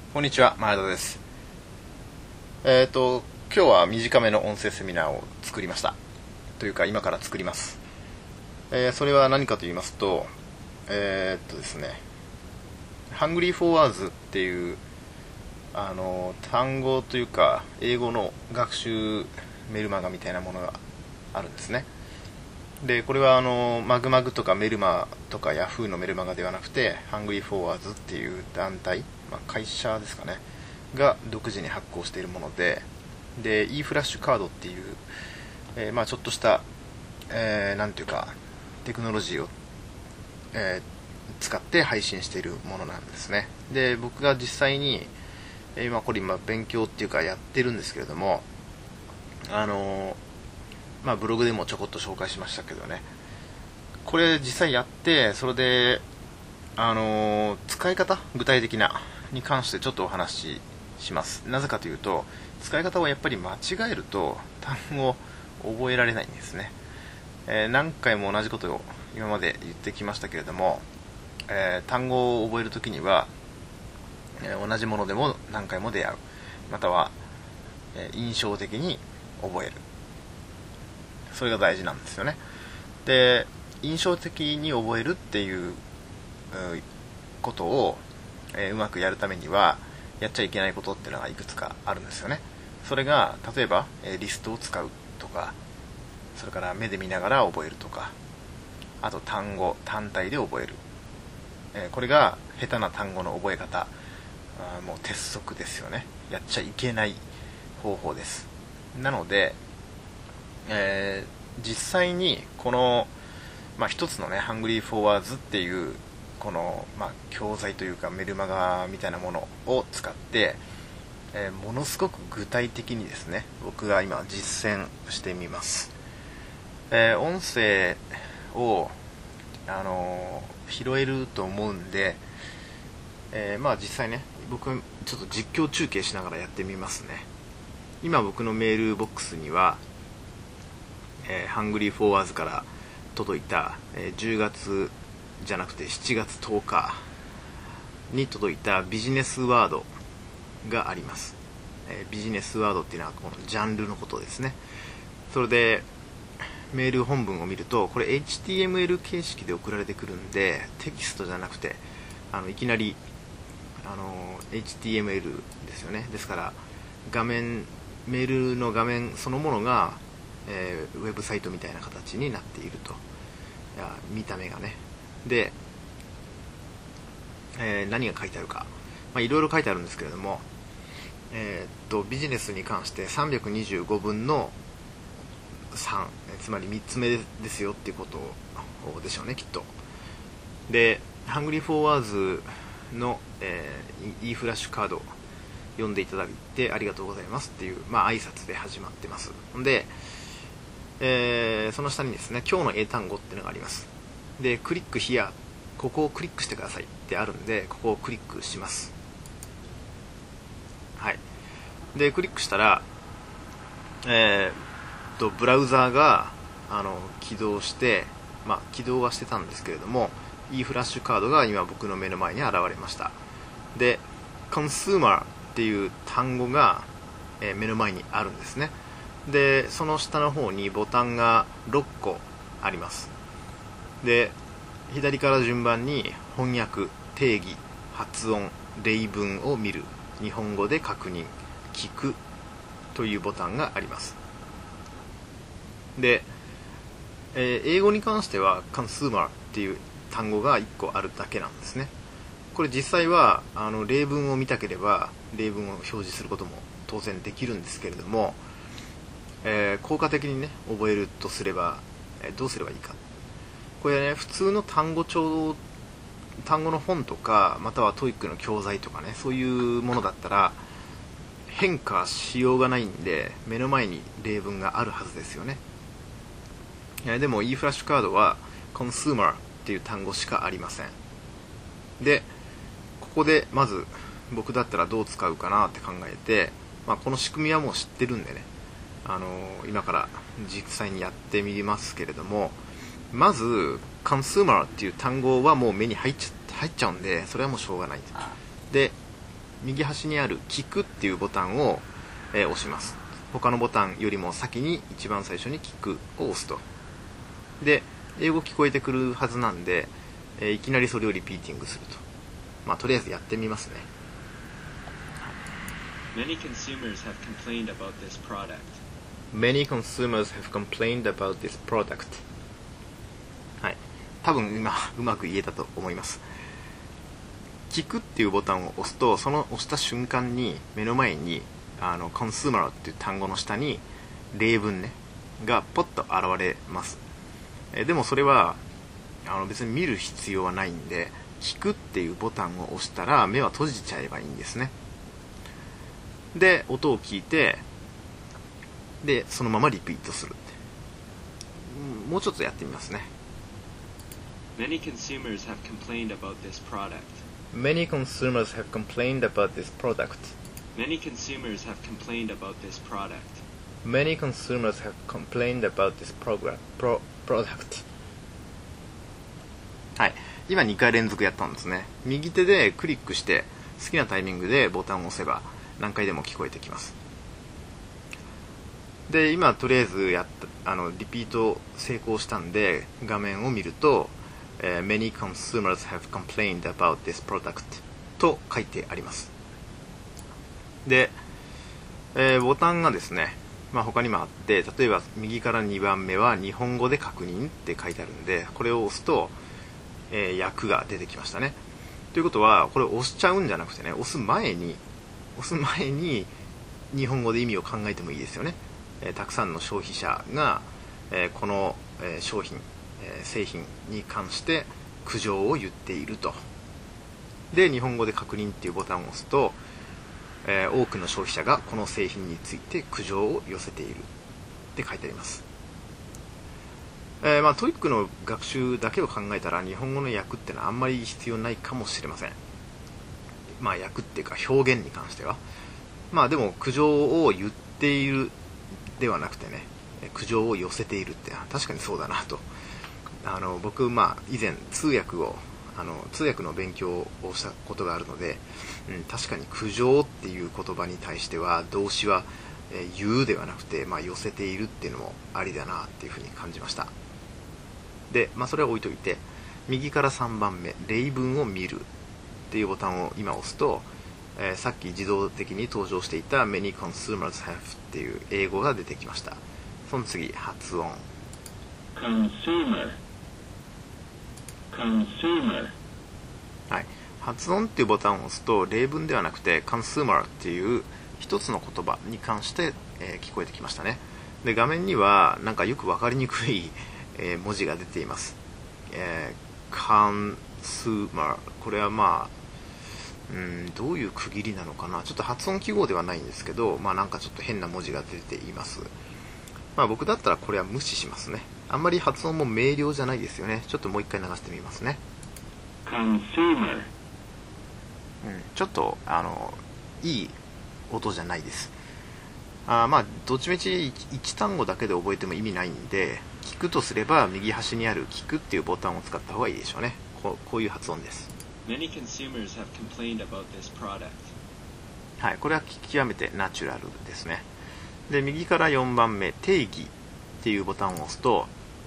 こんにちは、前田です。今日は短めの音声セミナーを作りました。というか、今から作ります。それは何かと言いますと、ですね、Hungry for Words っていう、単語というか、英語の学習メルマガみたいなものがあるんですね。で、これはマグマグとかメルマとかヤフーのメルマガではなくて、Hungry for Words っていう団体、会社ですかね、が独自に発行しているもので、e フラッシュカードっていう、ちょっとした、なんていうか、テクノロジーを、使って配信しているものなんですね。で、僕が実際に、これ今勉強っていうかやってるんですけれども、ブログでもちょこっと紹介しましたけどね、これ実際やって、それで、使い方、具体的なに関してちょっとお話しします。なぜかというと、使い方をやっぱり間違えると単語を覚えられないんですね。何回も同じことを今まで言ってきましたけれども、単語を覚えるときには、同じものでも何回も出会う、または、印象的に覚える、それが大事なんですよね。で、印象的に覚えるっていうことを、うまくやるためにはやっちゃいけないことっていうのがいくつかあるんですよね。それが例えば、リストを使うとか、それから目で見ながら覚えるとか、あと単語単体で覚える、これが下手な単語の覚え方、もう鉄則ですよね。やっちゃいけない方法です。なので、実際にこの、一つのね、Hungry for Words っていうこの、教材というかメルマガみたいなものを使って、ものすごく具体的にですね、僕が今実践してみます。音声を、拾えると思うんで、実際ね、僕ちょっと実況中継しながらやってみますね。今僕のメールボックスには、Hungry for Words から届いた、10月じゃなくて7月10日に届いたビジネスワードがあります。ビジネスワードっていうのはこのジャンルのことですね。それでメール本文を見ると、これ HTML 形式で送られてくるんで、テキストじゃなくていきなりHTML ですよね。ですからメールの画面そのものが、ウェブサイトみたいな形になっていると。見た目がね。で、何が書いてあるか、いろいろ書いてあるんですけれども、ビジネスに関して325分の3、つまり3つ目ですよっていうことでしょうね、きっと。で、Hungry for Words の、e フラッシュカード読んでいただいてありがとうございますっていう、挨拶で始まってます。で、その下にですね、今日の英単語っていうのがあります。で、クリックヒア、ここをクリックしてくださいってあるんで、ここをクリックします。はい。で、クリックしたら、ブラウザーが起動して、起動はしてたんですけれども、e フラッシュカードが今僕の目の前に現れました。で、consumer っていう単語が、目の前にあるんですね。で、その下の方にボタンが6個あります。で、左から順番に翻訳、定義、発音、例文を見る、日本語で確認、聞くというボタンがあります。で、英語に関しては consumer っていう単語が1個あるだけなんですね。これ実際は例文を見たければ例文を表示することも当然できるんですけれども、効果的にね覚えるとすれば、どうすればいいか。これね、普通の単語の本とか、または TOEIC の教材とかね、そういうものだったら変化しようがないんで、目の前に例文があるはずですよね。でも e フラッシュカードは consumer っていう単語しかありません。で、ここでまず僕だったらどう使うかなって考えて、この仕組みはもう知ってるんでね、今から実際にやってみますけれども、まず consumer っていう単語はもう目に入っちゃうんで、それはもうしょうがない。で、 右端にある聞くっていうボタンを、押します。他のボタンよりも先に一番最初に聞くを押すと。で、英語聞こえてくるはずなんで、いきなりそれをリピーティングすると。とりあえずやってみますね。 Many consumers have complained about this product. Many consumers have complained about this product. はい。多分今うまく言えたと思います。聞くっていうボタンを押すと、その押した瞬間に目の前にconsumer っていう単語の下に例文ねがポッと現れます。でもそれは別に見る必要はないんで、聞くっていうボタンを押したら目は閉じちゃえばいいんですね。で、音を聞いて、でそのままリピートする。もうちょっとやってみますね。 Many consumers have complained about this product. Many consumers have complained about this product. Many consumers have complained about this product. Many consumers have complained about this product. はい。今2回連続やったんですね。右手でクリックして好きなタイミングでボタンを押せば何回でも聞こえてきます。で、今とりあえずリピート成功したんで、画面を見ると、Many consumers have complained about this product と書いてあります。で、ボタンがですね、他にもあって、例えば右から2番目は日本語で確認って書いてあるんで、これを押すと、訳が出てきましたね。ということは、これを押しちゃうんじゃなくてね、押す前に日本語で意味を考えてもいいですよね。たくさんの消費者が、この、商品、製品に関して苦情を言っていると。で、日本語で確認っていうボタンを押すと、多くの消費者がこの製品について苦情を寄せているって書いてあります。TOEIC の学習だけを考えたら日本語の訳ってのはあんまり必要ないかもしれません。訳っていうか表現に関しては。でも苦情を言っているではなくてね、苦情を寄せているって確かにそうだなと。僕以前通訳の勉強をしたことがあるので、確かに苦情っていう言葉に対しては動詞は、言うではなくて、寄せているっていうのもありだなっていうふうに感じました。で、それは置いといて、右から3番目例文を見るっていうボタンを今押すと、さっき自動的に登場していた Many consumers have っていう英語が出てきました。その次、発音。 Consumer。 はい、発音っていうボタンを押すと例文ではなくて consumer っていう一つの言葉に関して、聞こえてきましたね。で、画面にはなんかよく分かりにくい、文字が出ています。consumer、 これはどういう区切りなのかな。ちょっと発音記号ではないんですけど、なんかちょっと変な文字が出ています。僕だったらこれは無視しますね。あんまり発音も明瞭じゃないですよね。ちょっともう一回流してみますね。 Consumer。 ちょっといい音じゃないです。どっちみち1単語だけで覚えても意味ないんで、聞くとすれば右端にある聞くっていうボタンを使った方がいいでしょうね。こういう発音です。 Many consumers have complained about this product. はい、これは極めてナチュラルですね。で、右から4番目定義っていうボタンを押すと、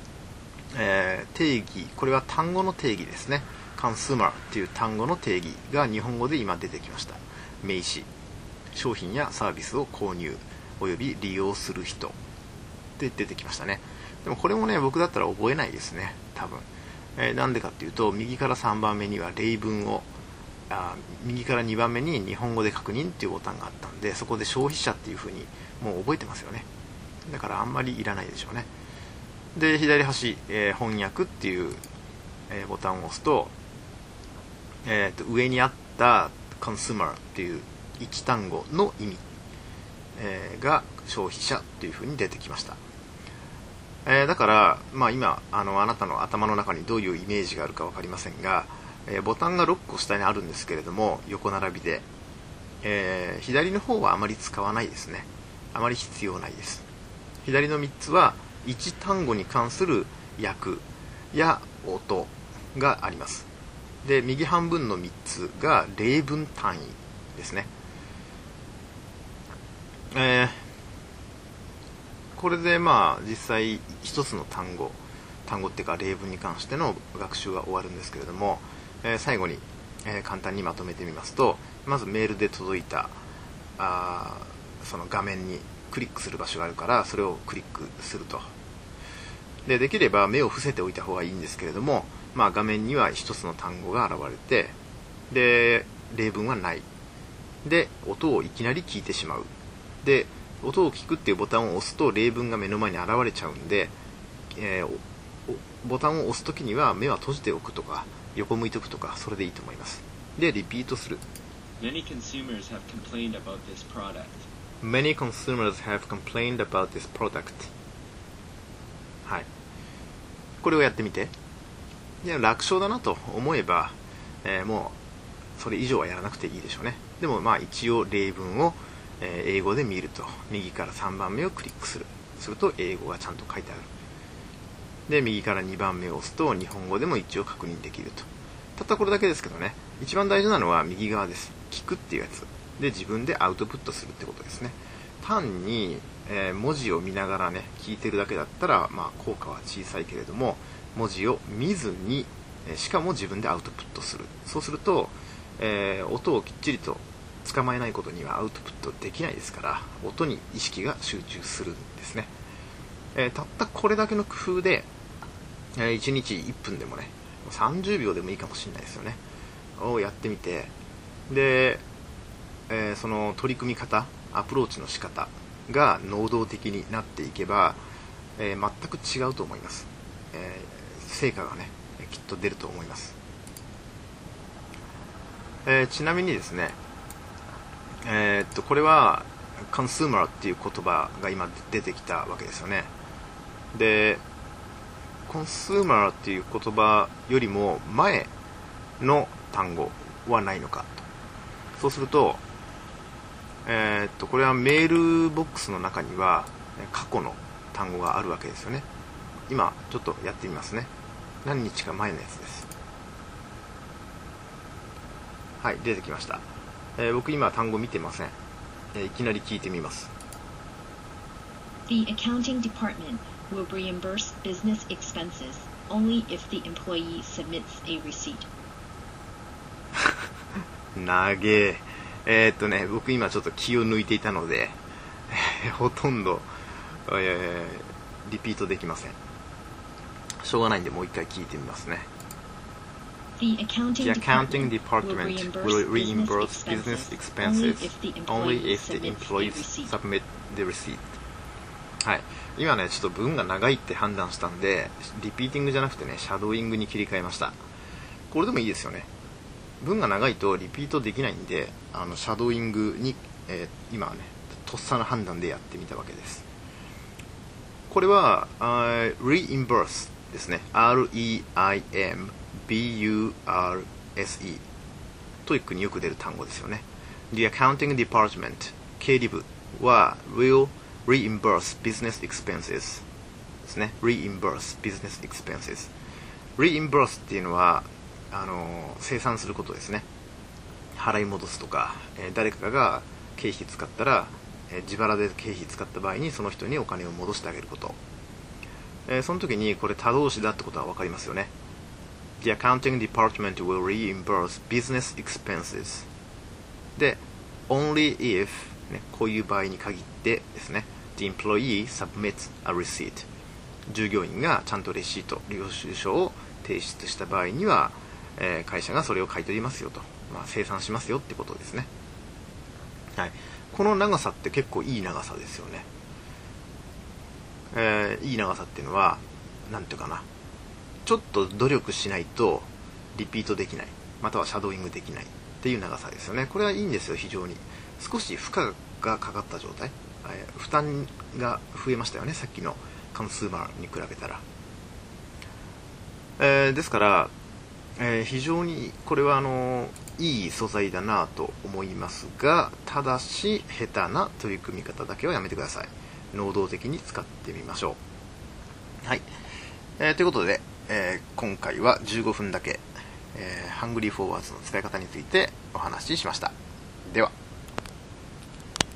定義、これは単語の定義ですね。consumer っていう単語の定義が日本語で今出てきました。名詞、商品やサービスを購入および利用する人って出てきましたね。でもこれもね、僕だったら覚えないですね、多分。なんでかっていうと、右から3番目には例文を、右から2番目に日本語で確認っていうボタンがあったんで、そこで消費者っていう風にもう覚えてますよね。だからあんまりいらないでしょうね。で、左端、翻訳っていう、ボタンを押すと、上にあった consumer っていう一単語の意味、が消費者っていう風に出てきました。だから、今あなたの頭の中にどういうイメージがあるか分かりませんが、ボタンが6個下にあるんですけれども、横並びで、左の方はあまり使わないですね。あまり必要ないです。左の3つは1単語に関する訳や音があります。で、右半分の3つが例文単位ですね。これで実際一つの単語っていうか例文に関しての学習が終わるんですけれども、最後に、簡単にまとめてみますと、まずメールで届いたその画面にクリックする場所があるから、それをクリックすると。できれば目を伏せておいた方がいいんですけれども、画面には一つの単語が現れて、で例文はない。で音をいきなり聞いてしまう。で音を聞くっていうボタンを押すと例文が目の前に現れちゃうんで、ボタンを押すときには目は閉じておくとか横向いておくとか、それでいいと思います。でリピートする。 Many consumers have complained about this product. Many consumers have complained about this product. はい、これをやってみて、楽勝だなと思えば、もうそれ以上はやらなくていいでしょうね。でも一応例文を英語で見ると、右から3番目をクリックすると英語がちゃんと書いてある。で右から2番目を押すと日本語でも一応確認できると。たったこれだけですけどね、一番大事なのは右側です。聞くっていうやつで自分でアウトプットするってことですね。単に、文字を見ながらね聞いてるだけだったら、効果は小さいけれども、文字を見ずに、しかも自分でアウトプットする。そうすると、音をきっちりと捕まえないことにはアウトプットできないですから、音に意識が集中するんですね。たったこれだけの工夫で、1日1分でもね30秒でもいいかもしれないですよねをやってみて、で、その取り組み方、アプローチの仕方が能動的になっていけば、全く違うと思います。成果がねきっと出ると思います。ちなみにですね、これはコンスーマーっていう言葉が今出てきたわけですよね。でコンスーマーっていう言葉よりも前の単語はないのかと。そうすると、これはメールボックスの中には過去の単語があるわけですよね。今ちょっとやってみますね。何日か前のやつです。はい、出てきました。僕今単語見てません。いきなり聞いてみます。 The accounting department will reimburse business expenses only if the employee submits a receipt. 長え。僕今ちょっと気を抜いていたので、ほとんど、リピートできません。しょうがないんでもう一回聞いてみますね。 The accounting department will reimburse business expenses only if the employees submit the receipt. はい、今ねちょっと文が長いって判断したんで、リピーティングじゃなくてねシャドーイングに切り替えました。これでもいいですよね。文が長いとリピートできないんで、シャドーイングに、今はねとっさの判断でやってみたわけです。これはreimburse ですね。 REIMBURSE トイックによく出る単語ですよね。 The accounting department 経理部は will reimburse business expenses ですね。 reimburse business expenses。 reimburse っていうのは生産することですね。払い戻すとか、誰かが経費使ったら、自腹で経費使った場合にその人にお金を戻してあげること、その時にこれ他動詞だってことは分かりますよね。 The accounting department will reimburse business expenses で only if、ね、こういう場合に限ってですね、The employee submits a receipt 従業員がちゃんとレシート、領収書を提出した場合には、会社がそれを買い取りますよと、生産しますよってことですね。はい、この長さって結構いい長さですよね。いい長さっていうのはなんていうかな、ちょっと努力しないとリピートできない、またはシャドーイングできないっていう長さですよね。これはいいんですよ。非常に少し負荷がかかった状態、負担が増えましたよね、さっきのコンスーマーに比べたら。ですから、非常にこれはいい素材だなと思いますが、ただし下手な取り組み方だけはやめてください。能動的に使ってみましょう。はい、ということで、今回は15分だけ、ハングリーフォーワーズの使い方についてお話ししました。 では。